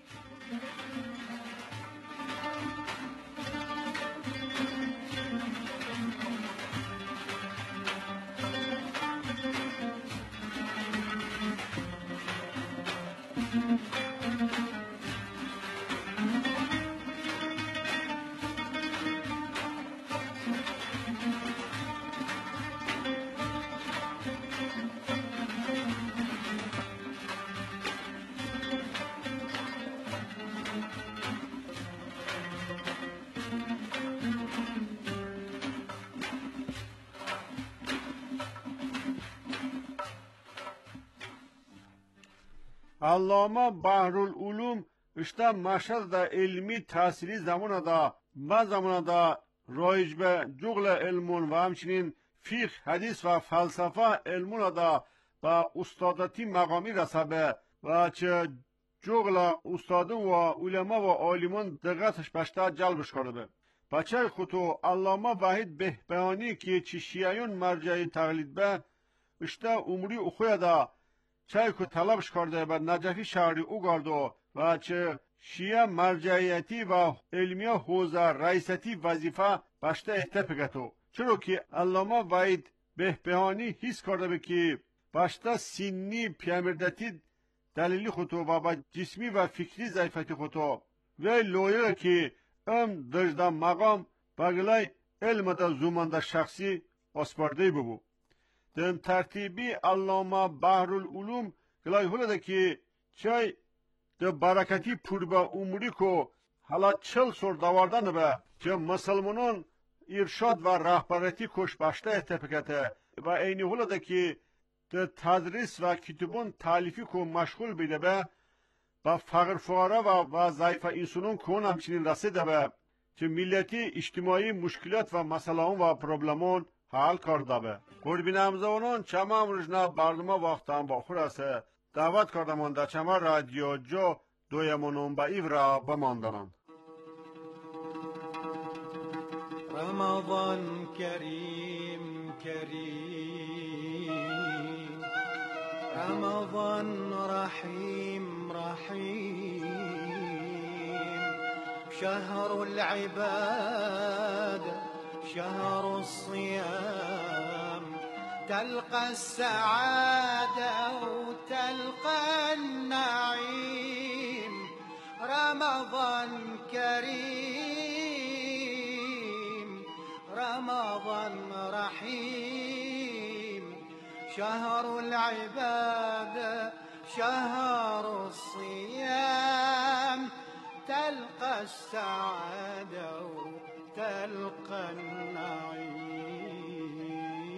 علامه بحرالعلوم اشتا مشهد دا علمی تحصیلی زمان دا با زمان دا رایج به جغل علمون و همچنین فقه حدیث و فلسفه علمون دا با استادتی مقامی رسبه و چه جغل استادون و علما و عالمون دقتش بشتا جلبش کرده. بچه خودو علامه وحید بهبهانی که چی شیعیون مرجعی تقلید به اشته عمری او خویده چه که طلبش کرده به نجفی شهری او گردو و چه شیعه مرجعیتی و علمیه حوزه رئیستی وظیفه بشته احتپگتو چرا که علامه وحید بهبهانی حس کرده به که باشتا سینی پیامردتی دلیلی خودتو و با جسمی و فکری ضعیفتی خودتو و لویه که ام دجدا مقام بگلای علم دا زومانده شخصی اسپارده ببو دن ترتیبی علامه بحرالعلوم گلای هوله که چای ده برکتی پور با عمری کو حالا چل سور دواردن به که مسلمانان ارشاد و رهبرتی کش باشته اتفاقته و اینی هوله که ده تدریس و کتابون تالیفی کو مشغول بیده به با فقر فقرا و و ضعیف انسانون کون همچنین رسیده به که ملتی اجتماعی مشکلات و مسائل و پروبلمون حل کرده به قربین همزانان چما امروزنا برنامه وقت هم با خور است دعوت کردمان در چما رادیو جو دویمونون با ایورا بماندنان رمضان کریم کریم رمضان رحیم رحیم شهر العباد شهر الصيام تلقى السعادة وتلقى النعيم رمضان كريم رمضان رحيم شهر العبادة شهر الصيام تلقى السعادة وتلقى النعيم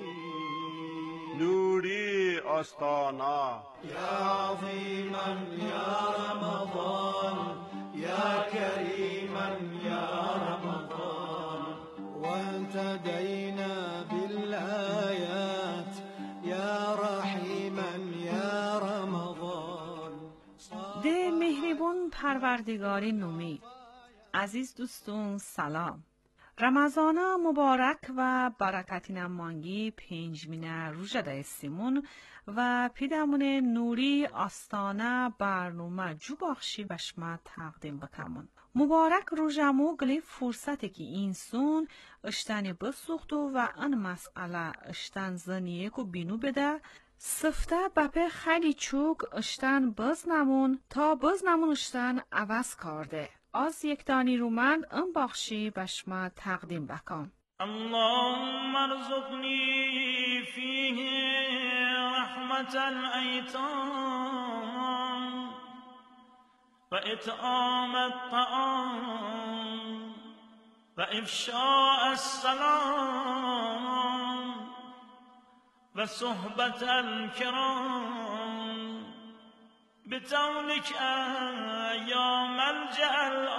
نوری آستانا يا عظيما يا رمضان يا كريما يا رمضان واهتدينا بالآيات يا رحيما يا رمضان ده مهربون پروردگاری نومی. عزیز دوستون سلام. رمضان مبارک و برکتی نمانگی پنجمینه روژه استیمون و پیدمون نوری آستانه برنامه جو باخشی بشما تقدیم بکمون. مبارک روژمو گلی فرصتی که اینسون اشتنی بسوختو و ان مسئله اشتن زنیه که بینو بده سفته بپه خیلی چوک اشتن بز نمون تا بز نمون اشتن عوض کرده. از یک دانی رومند ام باخشی بشما تقدیم بکن. اللهم ارزقني فيه رحمة الأيتام وإطعام الطعام وإفشاء السلام وصحبة الكرام بتولك يا ملجأ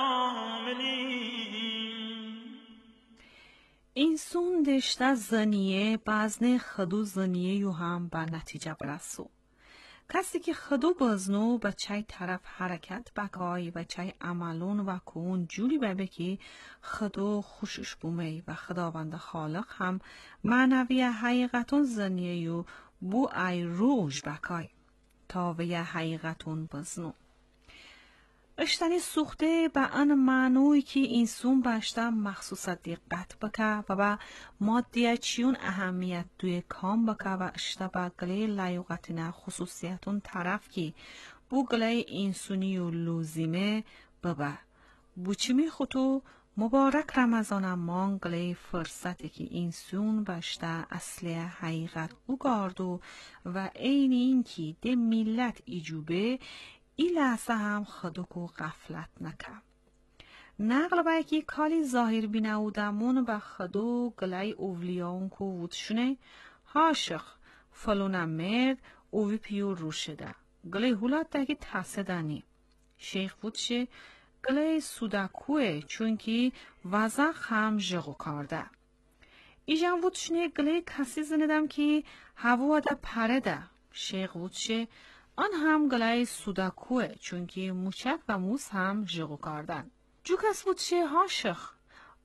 الآمنين. اینسون دشته زنیه بازنه خدو زنیه یو هم به نتیجه برسو. کسی که خدو بزنو به چای طرف حرکت بکای و چای عملون و کون جوری ببه که خدو خوشش بومی و خداوند خالق هم معنوی حقیقتون زنیه یو بو ای روش بکای تا وی حقیقتون بزنو. اشتنی سوخته به ان معنوی که اینسون باشته مخصوص دقت بکه و با مادیچیون اهمیت دوی کام بکه و اشته با گلی لایوقتنا خصوصیتون طرف که بو گلی اینسونی و لوزیمه ببه. بوچیمی خودو مبارک رمضان مان گلی فرصتی که اینسون باشته اصلی حقیقت او گاردو و این این که ده ملت ایجوبه ای لحظه هم خودکو غفلت نکم. نقل با یکی کالی ظاهر بینودمون با خودو گلای اولیاون کو وودشونه هاشخ فلونه مرد اوی پیور رو شده. گلای هولاد داگی تحصدنی. شیخ وودشه گلای سودکوه چونکی وزاق هم جغو کرده. ایجان وودشونه گلای کسی زندم که هوا دا پره ده. شیخ وودشه آن هم گلای سوداکوه چونکی موچک و موس هم جغو کردن. جو کس بود شه هاشخ.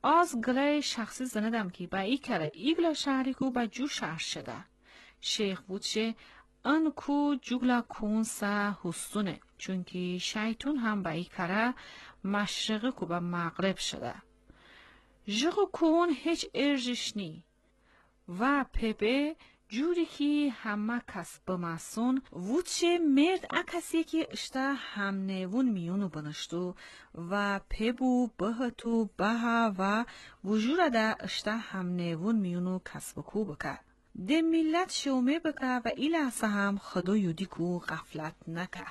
Az gılay şahsi zannedem ki ba ای kere igla şehri ku ba ju şehir şede. Şeyh butşe an ku jugla kunsa hustune. Çünkü şeytun هم ba ای kere مشرقی ku ba مغرب şede. Jıgı kun hiç ارزش نی. و پبه جوری که همه کس بمسون وچه مرد اکسی که اشتا هم نیون میونو بنشتو و پبو بهتو بها و وجور ده اشتا هم نیون میونو کسب کو بکر ده ملت شومه بکر و ایل اصا هم خدا یودی کو غفلت نکر.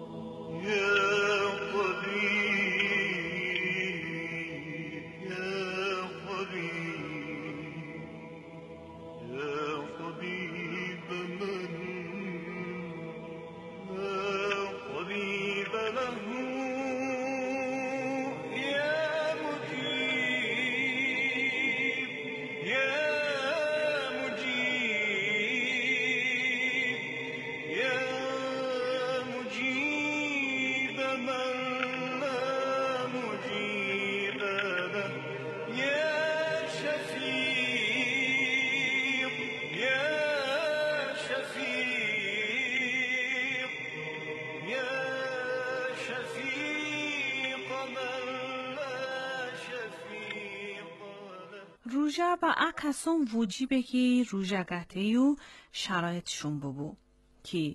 روژه با اکسون وجیبه که روژه گته یو شرایطشون ببو که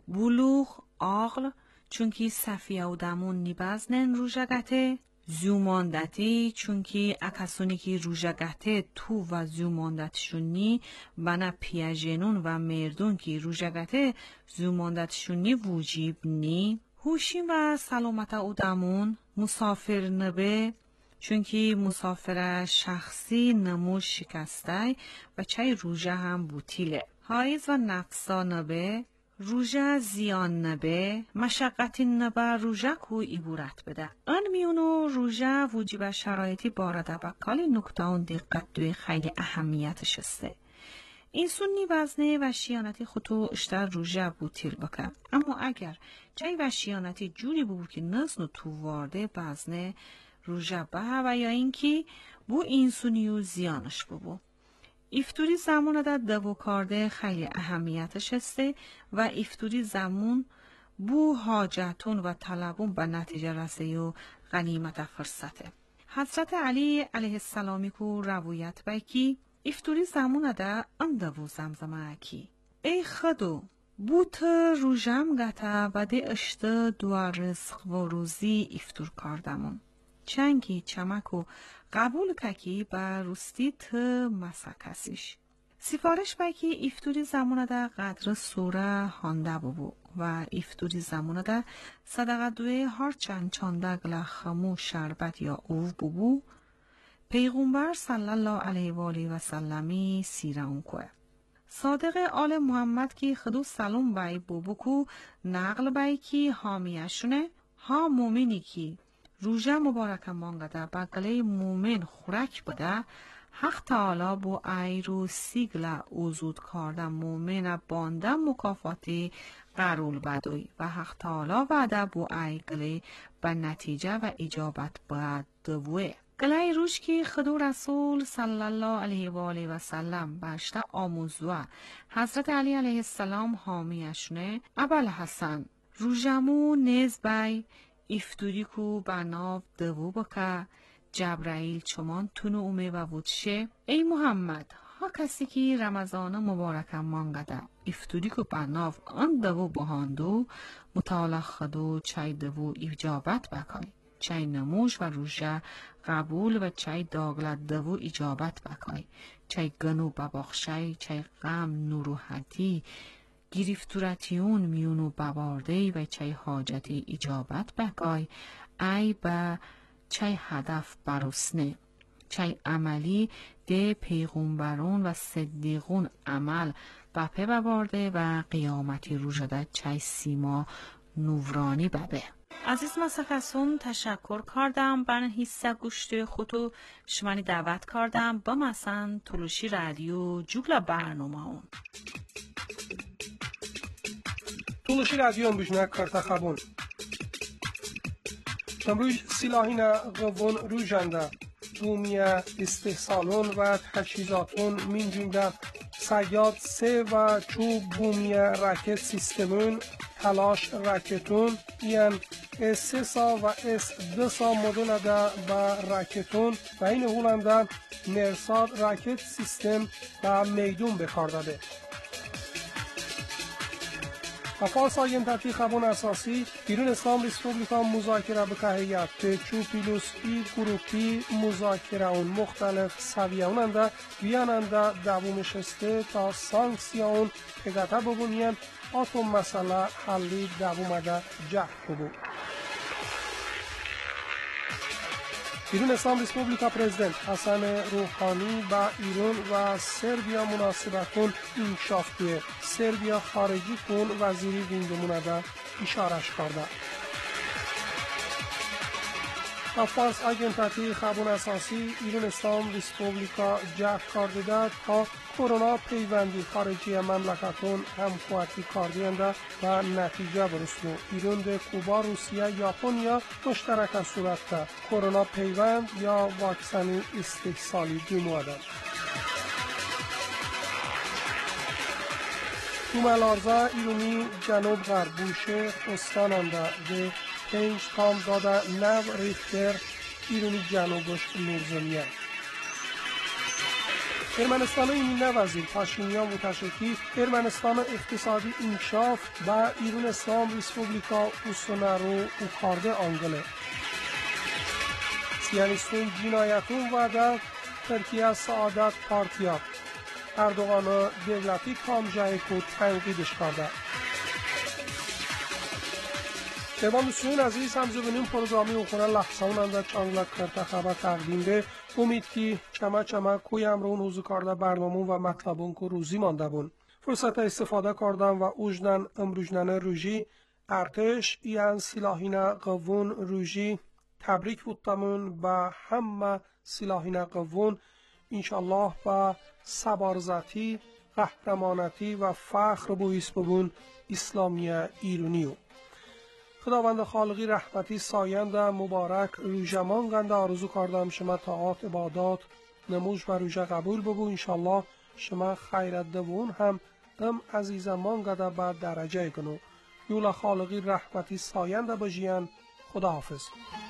بلوغ آقل چونکی صفیه و دمون نیبزنن روژه گته زوماندتی چونکی اکسونی که روژه گته تو و زوماندتشون نی بنا پیاجنون و مردون که روژه گته زوماندتشون نی وجیب نی هوشیم و سلامت او دمون مسافر نبه چونکی مسافر شخصی نموش شکسته و چای روژه هم بوتیله. حایز و نفسا نبه، روژه زیان نبه، مشقتی نبه روژه کو ایبورت بده. آن میونو روژه وجیب شرایطی بارده بکالی نکتاون دقت دوی خیلی اهمیتش استه. این سنی وزنه و شیانتی خودتو اشتر روژه بوتیل بکن. اما اگر چای و شیانتی جوری ببو که نزنو تو وارده وزنه روژه به و یا اینکه بو اینسونی و زیانش ببو. ایفتوری زمان در دو کارده خیلی اهمیتش هسته و ایفتوری زمان بو حاجتون و طلبون به نتیجه رسه و غنیمت فرصته. حضرت علی علیه السلامی کو روایت بکی ایفتوری زمان در اندو زمزمه اکی. ای خدو بو تا روژم گتا و ده اشت دو رزق و روزی ایفتور کاردمون. چنگی چمکو قبول ککی با روستی تا مسکسیش. سفارش بکی ایفتوری زمانه در قدر سوره هانده ببو و ایفتوری زمانه در صدقه دوی هر چند چانده گلخمو شربت یا اوو ببو پیغمبر صلی الله علیه و آله و سلمی سیره اون کوه. صادق آل محمد کی خدو سلام بای ببو کو نقل بای کی حامیشونه ها مومنی کی روژه مبارک مانگده بگله مومن خورک بده حق تعالی بو ایرو سیگل اوزود کرده مومن بانده مکافاتی قرول بدوی و حق تعالی وعده بو ایگله به نتیجه و اجابت باید دوه. گله روش که خدو رسول صلی الله علیه و آله و سلم باشته آموزوه حضرت علی علیه السلام حامیشونه ابل حسن روژمو نیز بای ایفتوری کو بناو دوو بکه جبرائیل چمان تونو اومه و وودشه ای محمد ها کسی که رمضان مبارک مانگده ایفتوری کو بناو آن دوو بهاندو مطالع خدو چای دوو ایجابت بکای چای نموش و روژه قبول و چای داغلت دوو ایجابت بکای چای گنو بباخشای چای غم نوروحتی گریفتورتیون میونو ببارده و چای حاجتی ایجابت بکای ای با چای هدف برسنه چای عملی ده پیغمبرون و صدیقون عمل بپه ببارده و قیامتی رو شده چای سیما نورانی ببه. عزیز مسکسون تشکر کردم بر حصه گوشت خودو شمانی دعوت کردم با مثلا تلوشی رادیو جوگلا برنامه اون تلوشی رادیو امروزنه کرده خبون امروز سلاحین غوون رو جنده بومیه استحصالون و تجهیزاتون من جمله سیاد سه و چوب بومیه راکت سیستمون تلاش راکتون یعنی اس سه و اس دو سا مدل ده با راکتون و این هولنده مرساد راکت سیستم و میدون بکار داده. افاس آینتاتی خبون اساسی بیرون اسلام ریسپوبلیکا مذاکره به هیئت چو پیلوس ای گروپی مذاکره اون مختلف سویه اوننده ویاننده دوم شسته تا سانکسیون پگته ببونین آتوم مسئله حلی دومده جهد ببون. بیرون اسلام ریسپوبلیکا پرزیدنت حسن روحانی با ایران و سربیا مناسبتون انکشاف که سربیا خارجی کن وزیری وینگمونه ده اشارش کرده. افاس آگنتاتی خبون اساسی ایران اسلام ریسپوبلیکا جهد کرده ده تا کرونا پیوندی خارجی مملکتون همخواتی کاردینده و نتیجه برسنو. ایران ده کوبا، روسیه، ژاپنیا مشترک صورت ده کرونا پیوند یا واکسن استحصالی جمعه دوملارزا ایرانی جنوب غرب بوشه استاننده ده پنج تام داده نو ریختر ایرانی جنوبش نورزمیه. ارمنستان ایمینه وزیر پاشینیان متشکی ارمنستان اقتصادی انکشاف با ایران اسلام ریسپوبلیکا اوسونارو اوکارده آنگله. سیانیستون جنایتون و در ترکیه سعادت پارتیا اردوغان دولتی کامجه کو تنقیدش کرده. شبان دوستان عزیز هم زبونیم پروگرامی اخوره لحظه اوننده چانگلک کرده خبر تقدیم به امید که چمه چمه کوی امرون روزو کرده برنامون و مطلبون که روزی مانده بون. فرصت استفاده کردن و اوجدن امروجنن روژی ارتش یعن سلاحین قوون روژی تبریک بودتمون با همه سلاحین قوون انشالله با سبارزتی، قهرمانتی و فخر بویس ببون اسلامی ایرونیو. خداوند خالقی رحمتی ساینده مبارک روژمان گنده آرزو کردم شما طاعات عبادات نموش و روژه قبول ببو انشالله شما خیرت دوون هم ام عزیزمان گده بعد درجه کنو. یولا خالقی رحمتی ساینده بجیان خداحافظ.